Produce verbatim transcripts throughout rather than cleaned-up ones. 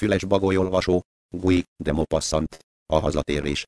füles bagolyolvasó, Gui, de Maupassant, a hazatérés.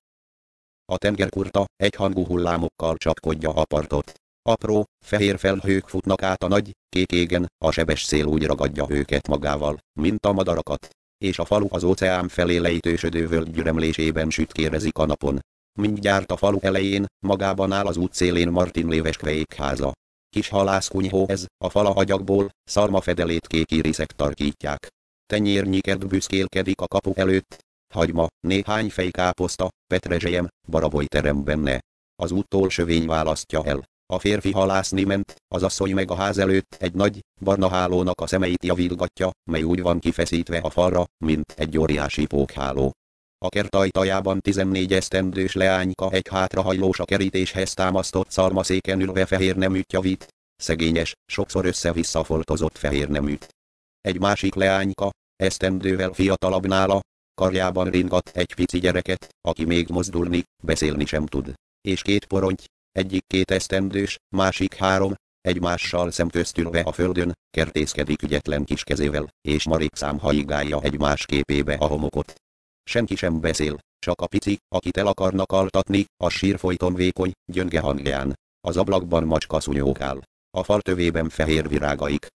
A tengerkurta egyhangú hullámokkal csapkodja a partot. Apró, fehér felhők futnak át a nagy, kék égen, a sebes szél úgy ragadja őket magával, mint a madarakat. És a falu az óceán felé lejtősödő völgy gyüremlésében sütkérezik a napon. Mindjárt a falu elején, magában áll az útszélén Martin Lévesquejék háza. Kis halászkunyhó ez, a fala agyagból, szalmafedelét kék iriszek tarkítják. Tenyérnyi kert büszkélkedik a kapu előtt. Hagyma, néhány fejkáposzta, petrezselyem, barabolyterem benne. Az úttól sövény választja el. A férfi halászni ment, az asszony meg a ház előtt egy nagy, barna hálónak a szemeit javítgatja, mely úgy van kifeszítve a falra, mint egy óriási pókháló. A kert ajtajában tizennégy esztendős leányka egy hátrahajlós a kerítéshez támasztott szalmaszéken ülve fehér neműt javít, szegényes, sokszor össze-vissza foltozott fehér neműt. Egy másik leányka, esztendővel fiatalabb nála, karjában ringat egy pici gyereket, aki még mozdulni, beszélni sem tud. És két poronty, egyik két esztendős, másik három, egymással szemköztülve a földön, kertészkedik ügyetlen kis kezével, és marékszám haigálja egymás képébe a homokot. Senki sem beszél, csak a pici, akit el akarnak altatni, a sír folyton vékony, gyönge hangján. Az ablakban macska szunyókál. A fal tövében fehér virágaik.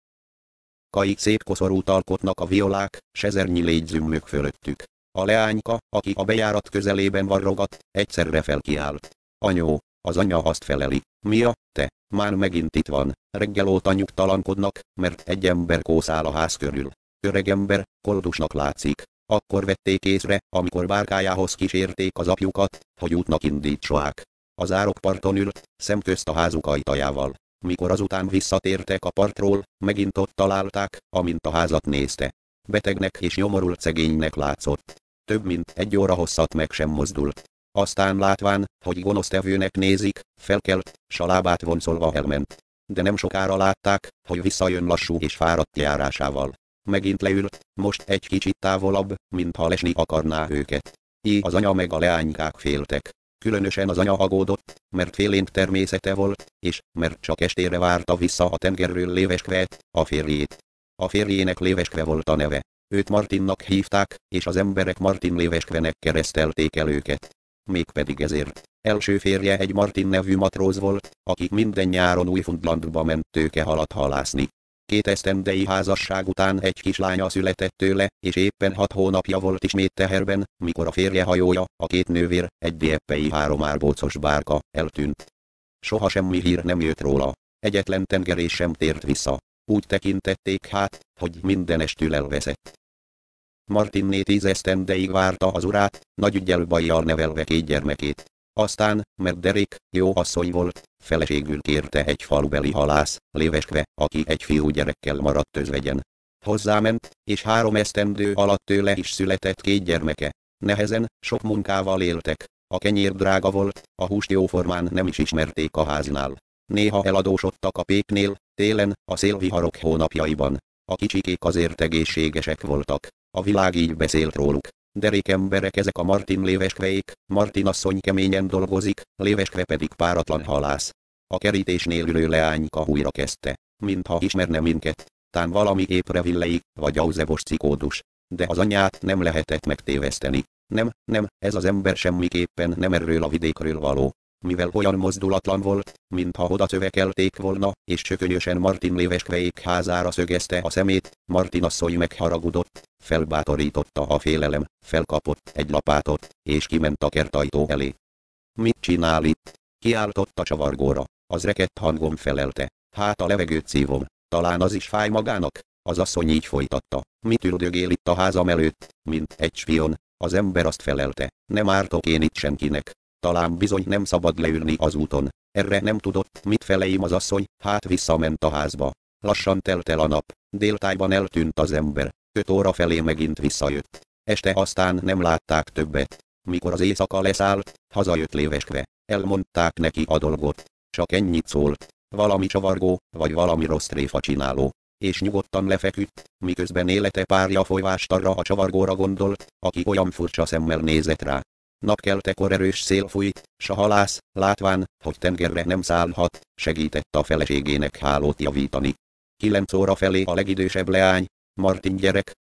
Kaik szép koszorút alkotnak a violák, sezernyi légy zümmög fölöttük. A leányka, aki a bejárat közelében varrogat, egyszerre felkiált. Anyó, az anya azt feleli. Mia, te, már megint itt van. Reggel óta nyugtalankodnak, mert egy ember kószál a ház körül. Öregember, koldusnak látszik. Akkor vették észre, amikor bárkájához kísérték az apjukat, hogy útnak indítsoák. Az árokparton ült, szemközt a házuk ajtajával. Mikor azután visszatértek a partról, megint ott találták, amint a házat nézte. Betegnek és nyomorult szegénynek látszott. Több mint egy óra hosszat meg sem mozdult. Aztán látván, hogy gonosztevőnek nézik, felkelt, s a lábát vonszolva elment. De nem sokára látták, hogy visszajön lassú és fáradt járásával. Megint leült, most egy kicsit távolabb, mintha lesni akarná őket. Így az anya meg a leánykák féltek. Különösen az anya aggódott, mert félénk természete volt, és mert csak estére várta vissza a tengerről Lévesquet, a férjét. A férjének Lévesque volt a neve. Őt Martinnak hívták, és az emberek Martin Lévesquenek keresztelték el őket. Mégpedig ezért. Első férje egy Martin nevű matróz volt, aki minden nyáron Újfundlandba ment tőkehalat halászni. Két esztendei házasság után egy kislánya született tőle, és éppen hat hónapja volt ismét teherben, mikor a férje hajója, a két nővér, egy dieppei három árbócos bárka, eltűnt. Soha semmi hír nem jött róla. Egyetlen tengerés sem tért vissza. Úgy tekintették hát, hogy mindenestül elveszett. Martinné tíz esztendeig várta az urát, nagy üggyel bajjal nevelve két gyermekét. Aztán, mert derék, jó asszony volt, feleségül kérte egy falubeli halász, Lévesque, aki egy fiú gyerekkel maradt özvegyen. Hozzáment, és három esztendő alatt tőle is született két gyermeke. Nehezen, sok munkával éltek. A kenyér drága volt, a húst jóformán nem is ismerték a háznál. Néha eladósodtak a péknél, télen, a szélviharok hónapjaiban. A kicsikék azért egészségesek voltak. A világ így beszélt róluk. Derék emberek ezek a Martin Lévesqueék, Martin asszony keményen dolgozik, Lévesque pedig páratlan halász. A kerítésnél ülő leányka újra kezdte, mintha ismerne minket, tán valami éprevillei, vagy auzebos cikódus. De az anyját nem lehetett megtéveszteni. Nem, nem, ez az ember semmiképpen nem erről a vidékről való. Mivel olyan mozdulatlan volt, mintha oda szövekelték volna, és csökönyösen Martin Lévesqueék házára szögezte a szemét, Martin asszony megharagudott, felbátorította a félelem, felkapott egy lapátot, és kiment a kertajtó elé. Mit csinál itt? Kiáltott a csavargóra. Az rekett hangon felelte. Hát a levegőt szívom, talán az is fáj magának? Az asszony így folytatta. Mit üldögél itt a házam előtt, mint egy spion? Az ember azt felelte. Nem ártok én itt senkinek. Talán bizony nem szabad leülni az úton. Erre nem tudott, mit feleim az asszony, hát visszament a házba. Lassan telt el a nap, déltájban eltűnt az ember, öt óra felé megint visszajött. Este aztán nem látták többet. Mikor az éjszaka leszállt, hazajött Lévesque. Elmondták neki a dolgot. Csak ennyit szólt. Valami csavargó, vagy valami rossz tréfa csináló. És nyugodtan lefeküdt, miközben élete párja folyvást arra a csavargóra gondolt, aki olyan furcsa szemmel nézett rá. Napkeltekor erős szél fújt, s a halász, látván, hogy tengerre nem szállhat, segített a feleségének hálót javítani. Kilenc óra felé a legidősebb leány, Martin gyerek,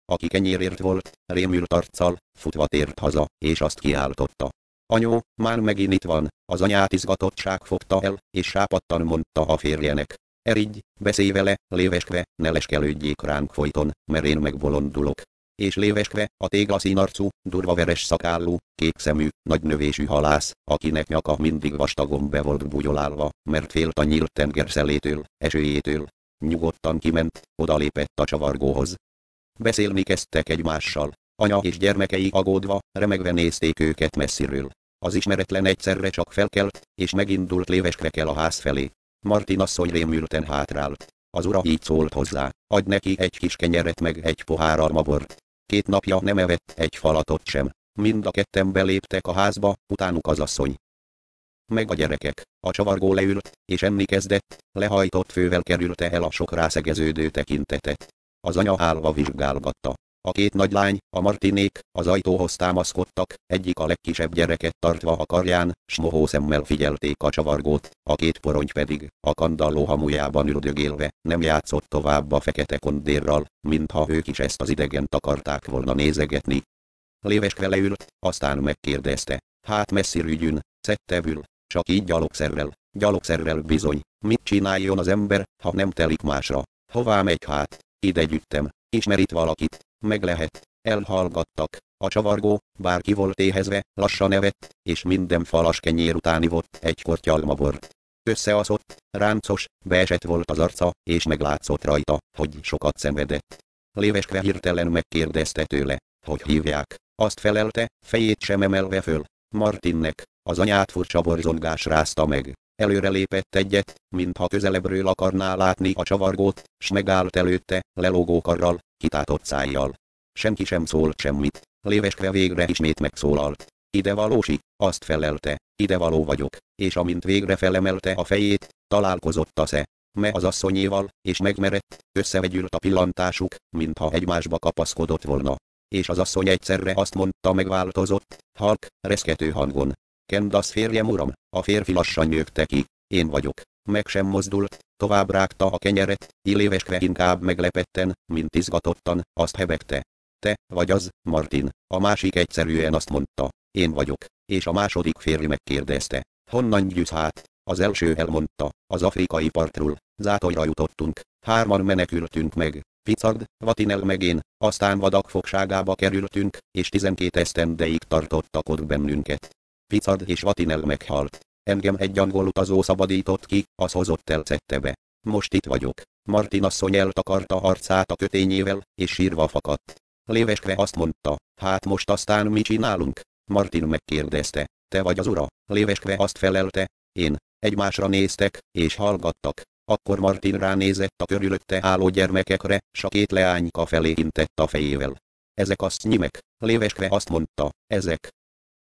aki kenyérért volt, rémült arccal, futva tért haza, és azt kiáltotta: anyó, már megint itt van. Az anyát izgatottság fogta el, és sápadtan mondta a férjenek: Erigy, beszélj vele, léveskve, ne leskelődjék ránk folyton, mert én megbolondulok. És léveskve, a téglaszín arcú, durva veres szakállú, kékszemű, nagy növésű halász, akinek nyaka mindig vastagon be volt bugyolálva, mert félt a nyílt tenger szelétől, esőjétől, nyugodtan kiment, odalépett a csavargóhoz. Beszélni kezdtek egymással. Anya és gyermekei aggódva, remegve nézték őket messziről. Az ismeretlen egyszerre csak felkelt, és megindult léveskvekkel a ház felé. Martin asszony rémülten hátrált. Az ura így szólt hozzá: adj neki egy kis kenyeret meg egy pohár almabort. Két napja nem evett egy falatot sem. Mind a ketten beléptek a házba, utánuk az asszony. Meg a gyerekek. A csavargó leült, és enni kezdett, lehajtott fővel kerülte el a sok rászegeződő tekintetet. Az anya állva vizsgálgatta. A két nagylány, a Martinék, az ajtóhoz támaszkodtak, egyik a legkisebb gyereket tartva a karján, s mohó szemmel figyelték a csavargót, a két porony pedig, a kandalló hamujában üldögélve, nem játszott tovább a fekete kondérral, mintha ők is ezt az idegent akarták volna nézegetni. Léveskve leült, aztán megkérdezte: hát messzirügyűn, szettevül, csak így gyalogszerrel, gyalogszerrel bizony, mit csináljon az ember, ha nem telik másra? Hová megy hát? Ide gyűjtem, ismerít valakit? Meg lehet. Elhallgattak. A csavargó, bár ki volt éhezve, lassan evett, és minden falas kenyér után ivott egy korty almabort. Összeaszott, ráncos, beesett volt az arca, és meglátszott rajta, hogy sokat szenvedett. Léveskve hirtelen megkérdezte tőle, hogy hívják. Azt felelte, fejét sem emelve föl. Martinnek. Az anyát furcsa borzongás rázta meg. Előre lépett egyet, mintha közelebbről akarná látni a csavargót, s megállt előtte, lelógó karral, kitátott szájjal. Senki sem szólt semmit. Léveskve végre ismét megszólalt. Ide valósi? Azt felelte, ide való vagyok, és amint végre felemelte a fejét, találkozott a sze. Me az asszonyéval, és megmerett, összevegyült a pillantásuk, mintha egymásba kapaszkodott volna. És az asszony egyszerre azt mondta megváltozott, halk, reszkető hangon: Kendasz férjem uram. A férfi lassan nyögte ki: én vagyok. Meg sem mozdult, tovább rágta a kenyeret, Léveskve inkább meglepetten, mint izgatottan, azt hebegte: te vagy az, Martin. A másik egyszerűen azt mondta: én vagyok, és a második férfi megkérdezte: honnan gyűjtsz hát? Az első elmondta: az afrikai partról, Zátolyra jutottunk, hárman menekültünk meg, Picard, Vatinel meg én, aztán vadak fogságába kerültünk, és tizenkét esztendeig tartottak ott bennünket. Picard és Vatinel meghalt. Engem egy angol utazó szabadított ki, az hozott el Cettebe. Most itt vagyok. Martin asszony eltakarta arcát a kötényével, és sírva fakadt. Léveskve azt mondta: hát most aztán mi csinálunk? Martin megkérdezte: te vagy az ura? Léveskve azt felelte: én. Egymásra néztek, és hallgattak. Akkor Martin ránézett a körülötte álló gyermekekre, s a két leányka felé intett a fejével. Ezek assznyimek? Léveskve azt mondta: ezek.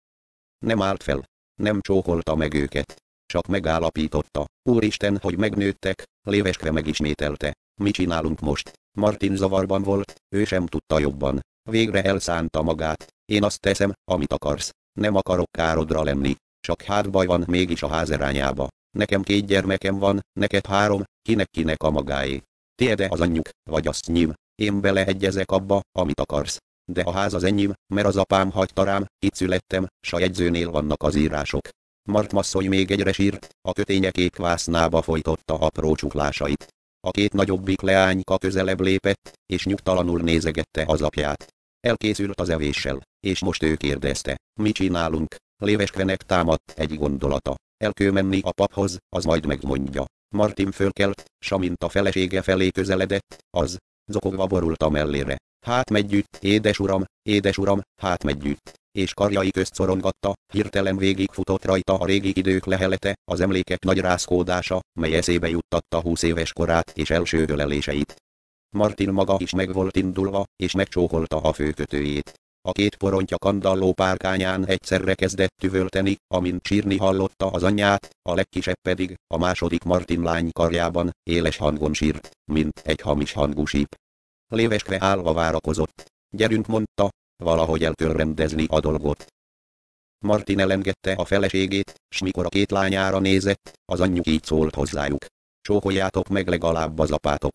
Nem állt fel. Nem csókolta meg őket. Csak megállapította: úristen, hogy megnőttek. Léveskve megismételte: mi csinálunk most? Martin zavarban volt, ő sem tudta jobban. Végre elszánta magát: én azt teszem, amit akarsz. Nem akarok károdra lenni. Csak hát baj van mégis a házerányába. Nekem két gyermekem van, neked három, kinek-kinek a magáé. Tiede az anyjuk, vagy azt nyím. Én beleegyezek abba, amit akarsz. De a ház az enyém, mert az apám hagyta rám, itt születtem, s a jegyzőnél vannak az írások. Martmasszony még egyre sírt, a köténye kék vásznába folytotta apró csuklásait. A két nagyobbik leányka közelebb lépett, és nyugtalanul nézegette az apját. Elkészült az evéssel, és most ő kérdezte: mi csinálunk? Léveskvenek támadt egy gondolata: el kell menni a paphoz, az majd megmondja. Martin fölkelt, s amint a felesége felé közeledett, az zokogva borult a mellére: hát megyütt, édes uram, édes uram, hát megyütt. És karjai közt szorongatta, hirtelen végigfutott rajta a régi idők lehelete, az emlékek nagy rázkódása, mely eszébe juttatta húsz éves korát és első öleléseit. Martin maga is meg volt indulva, és megcsókolta a főkötőjét. A két porontya kandalló párkányán egyszerre kezdett üvölteni, amint sírni hallotta az anyját, a legkisebb pedig, a második Martin lány karjában, éles hangon sírt, mint egy hamis hangú síp. Léveskve állva várakozott. Gyerünk, mondta, valahogy el kell rendezni a dolgot. Martin elengedte a feleségét, s mikor a két lányára nézett, az anyjuk így szólt hozzájuk: csókoljátok meg legalább az apátokat.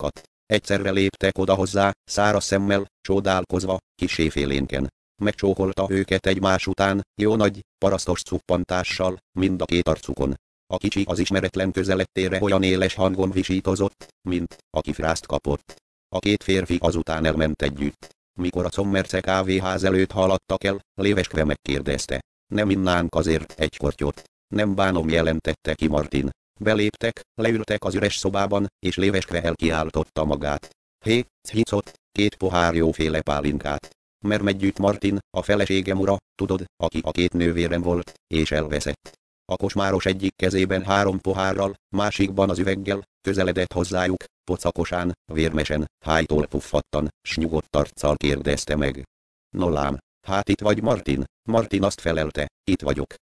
Egyszerre léptek oda hozzá, száraz szemmel, csodálkozva, kissé félénken. Megcsókolta őket egymás után, jó nagy, parasztos cuppantással, mind a két arcukon. A kicsi az ismeretlen közelettére olyan éles hangon visítozott, mint aki frászt kapott. A két férfi azután elment együtt. Mikor a Commerce kávéház előtt haladtak el, léveskve megkérdezte. Nem innánk azért egy kortyot? Nem bánom, jelentette ki Martin. Beléptek, leültek az üres szobában, és léveskve elkiáltotta magát. Hé, hincot, két pohár jóféle pálinkát. Mermegyütt Martin, a feleségem ura, tudod, aki a két nővérem volt, és elveszett. A kocsmáros egyik kezében három pohárral, másikban az üveggel, közeledett hozzájuk, pocakosán, vérmesen, hájtól puffattan, s nyugodt arccal kérdezte meg. No lám, hát itt vagy Martin? Martin azt felelte, itt vagyok.